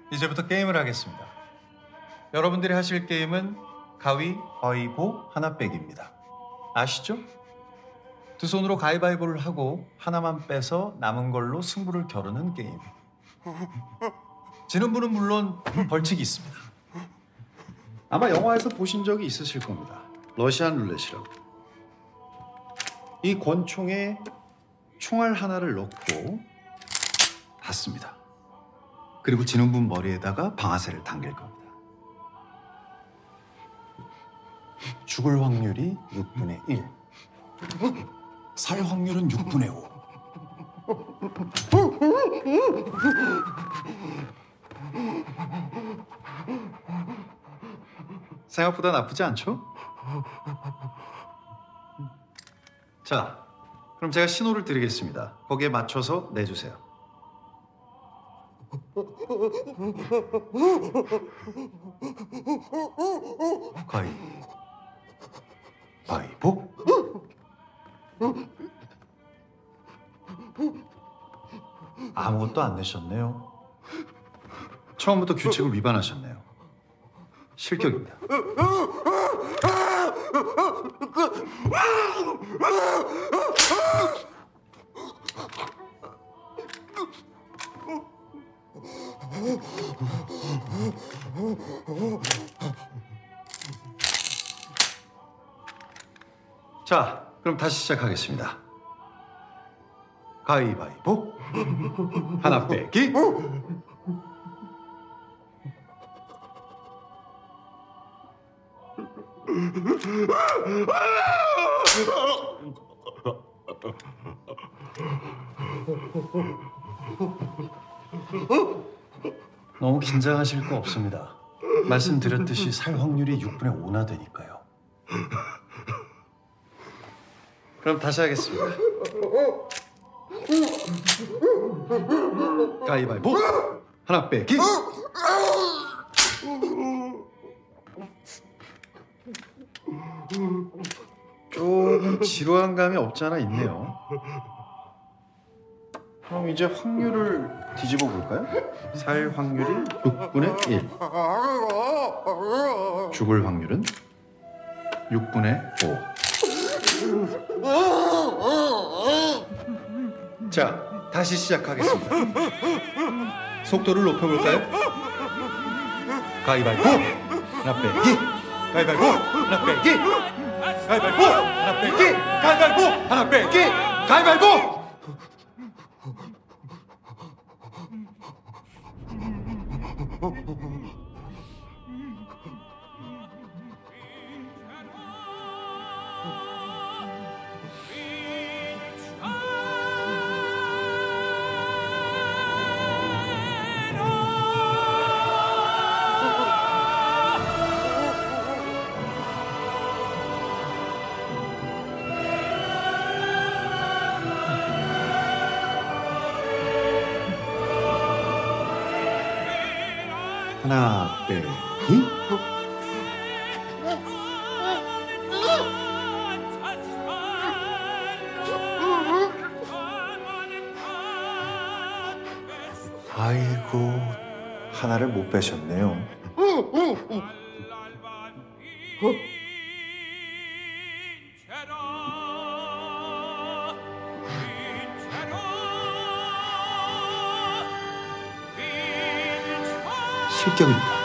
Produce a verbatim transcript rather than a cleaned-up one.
이제부터 게임을 하겠습니다. 여러분들이 하실 게임은 가위바위보 하나 빼기입니다. 아시죠? 두 손으로 가위바위보를 하고 하나만 빼서 남은 걸로 승부를 겨루는 게임. 지는 분은 물론 벌칙이 있습니다. 아마 영화에서 보신 적이 있으실 겁니다. 러시안 룰렛이라고. 이 권총에 총알 하나를 넣고 닫습니다. 그리고 지는 분 머리에다가 방아쇠를 당길 겁니다. 죽을 확률이 육분의 일. 살 확률은 육분의 오. 생각보다 나쁘지 않죠? 자, 그럼 제가 신호를 드리겠습니다. 거기에 맞춰서 내주세요. 가위 바위보. 아무것도 안 내셨네요. 처음부터 규칙을 위반하셨네요. 실격입니다. 자, 그럼 다시 시작하겠습니다. 가위바위보 하나 빼기. 너무 긴장하실 거 없습니다. 말씀드렸듯이 살 확률이 육분의 오나 되니까요. 그럼 다시 하겠습니다. 가위바위보 하나 빼기. 조금 지루한 감이 없지 않아 있네요. 그럼 이제 확률을 뒤집어 볼까요? 살 확률이 육분의 일. 죽을 확률은 육분의 오. 자, 다시 시작하겠습니다. 속도를 높여볼까요? 가위바위보 하나 빼기. 가위바위보 하나 빼기. 가위바위보 하나 빼기. 가위바위보 하나 빼기. 가위바위보. 하나 빼기. 아이고, 하나를 못 빼셨네요. 실격입니다.